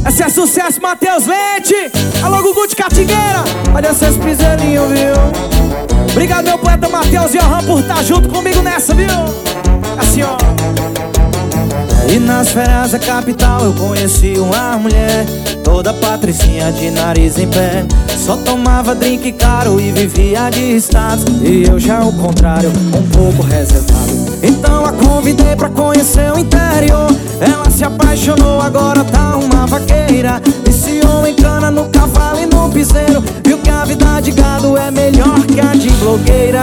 Esse é sucesso, Matheus Leite. Alô, Gugu de Catingueira. Olha esses piselinhos, viu? Obrigado, meu poeta Matheus e Johan, por estar junto comigo nessa, viu? Assim, ó. E nas férias da capital eu conheci uma mulher toda patricinha de nariz em pé. Só tomava drink caro e vivia de status. E eu já ao contrário, um pouco reservado. Então a convidei pra conhecer o interior. Ela se apaixonou, agora tá uma vaqueira. Viciou em cana, no cavalo e no piseiro. Viu que a vida de gado é melhor que a de blogueira.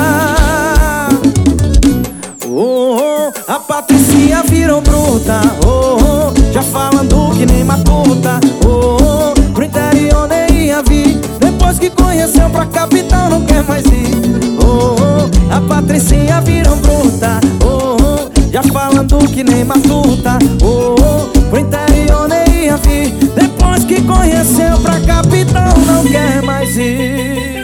A Patricinha virou bruta, já falando que nem matuta. Pro interior nem ia vir, depois que conheceu pra capital não quer mais ir. A Patricinha virou bruta, já falando que nem matuta. Pro interior nem ia vir, depois que conheceu pra capital não quer mais ir.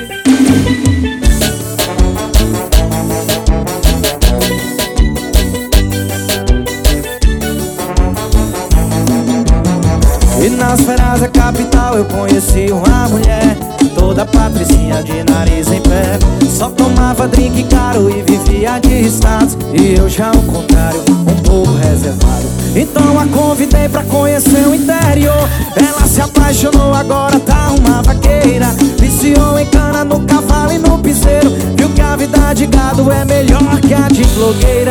E nas férias da capital eu conheci uma mulher toda patricinha de nariz em pé. Só tomava drink caro e vivia de status. E eu já ao contrário, um pouco reservado. Então a convidei pra conhecer o interior. Ela se apaixonou, agora tá uma vaqueira. Viciou em cana, no cavalo e no piseiro. Viu que a vida de gado é melhor que a de blogueira.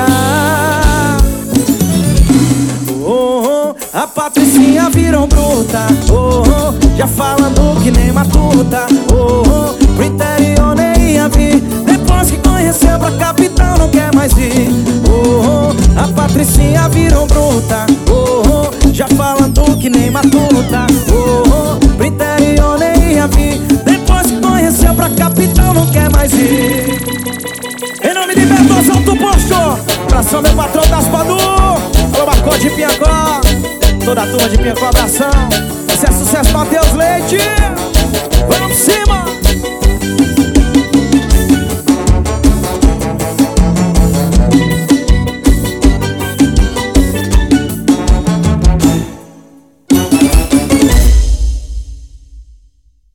A Patricinha virou bruta, já falando que nem matuta. Pro interior nem ia vir, depois que conheceu pra capital não quer mais ir. A Patricinha virou bruta, já falando que nem matuta. Pro interior nem ia vir, depois que conheceu pra capital não quer mais ir. Em nome de Bertoldo Alto Posto, abração meu patrão das Padu. Alô, Marcó de Piancó, toda a turma de Piancó, abração. Esse é sucesso, Matheus Leite.